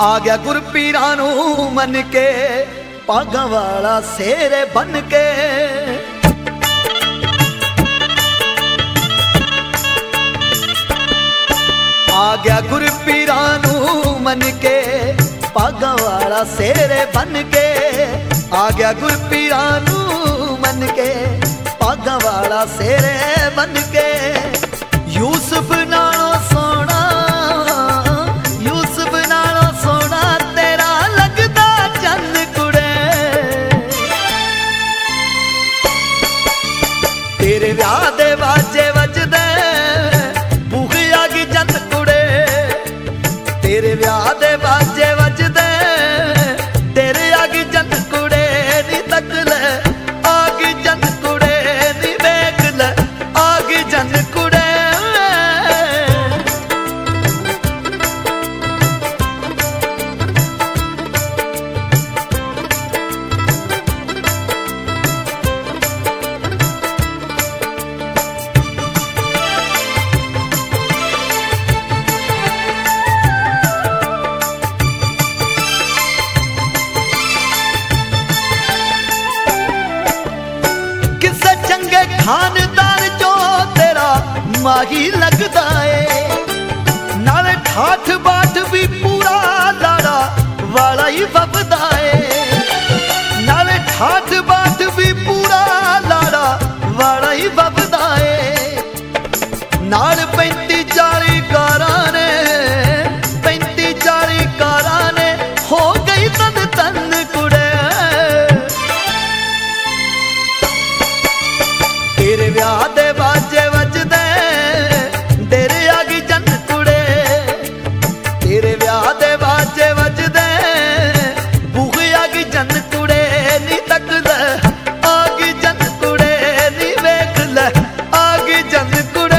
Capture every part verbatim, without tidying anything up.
आ गया गुरपीरां नू मन के पागां वाला शेरे बन के। आ गया गुरपीरां नू मन के पागां वाला शेरे बन के। आ गया गुरपीरां नू मन के पागां वाला शेरे बन के। यूसुफ नालों सोना यूसुफ नालों सोना तेरा लगदा चंद कुड़े। तेरे ब्याह दे बाजे वजदे भूख आगी चंद कुड़े। तेरे ब्याह दे बाजे वजदे तेरे आगी चंद कुड़े। नी तक ले आगी चंद कुड़े नी वेख ले आगी चंद कुड़े। खानदान चो तेरा माही लगदा है। नाले ठाठ बाट भी पूरा लाड़ा वाला ही वफदा है। नाले ठाठ बाट भी पूरा लाड़ा वाला ही वफदा है। नाल पैंती चाली कारां ने पैंती चाली कारां ने हो गई तन तन कुड़े। तेरे ब्याह दे बाजे वजदे तेरे आगी चंद कुड़े। तेरे ब्याह दे बाजे वजदे भूख आगी चंद कुड़े। नी तक ले आगी चंद कुड़े नी वेख ले आगी चंद कुड़े।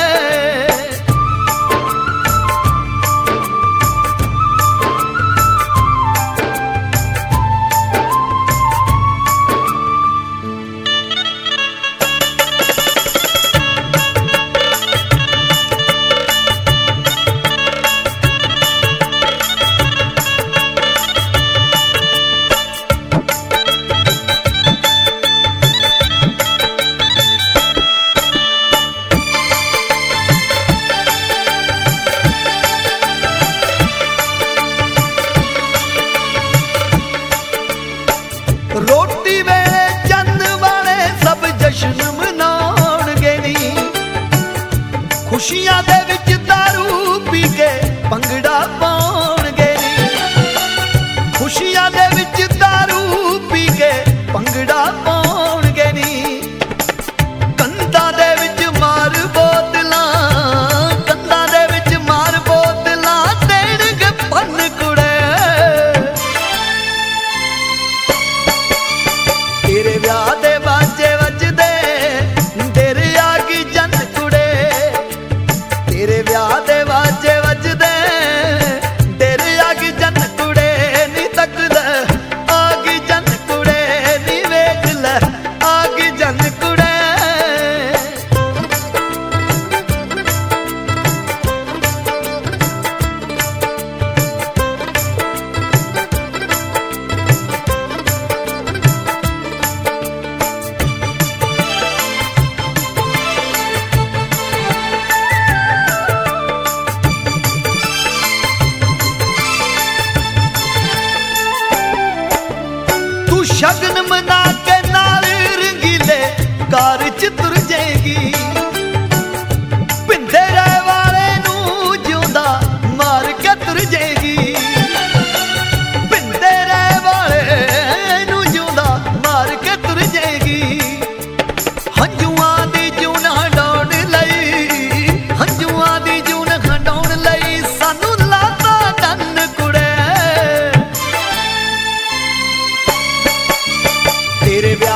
रोटी वेले चंद वाले सब जश्न मनाउणगे नी। खुशियां दे विच दारू पी के भंगड़ा पाउणगे नी। खुशियां दे विच दारू पी के भंगड़ा पाउणगे नी। कंधां दे विच मार बोतलां कंधां दे विच मार बोतलां देणगे पन कुड़े। तेरे ब्याह दे बाजे वजदे तेरे आगी चंद कुड़े। तेरे ब्याह दे बाजे वजदे तेरे आगी चंद कुड़े। नी तक ले आगी चंद कुड़े नी वेख ले आगी चंद कुड़े। शगन मना के नाल रंगीले कार च तुर जाएगी। पिंदे रह वाले नू जिउंदा मार के तुर जाएगी। पिंदे रह वाले नू जिउंदा मार के तुर जाएगी। हंजुआं दी जून हंडाउण लई हंजुआं दी जून हंडाउण लई सानू लाता दन कुड़े। तेरे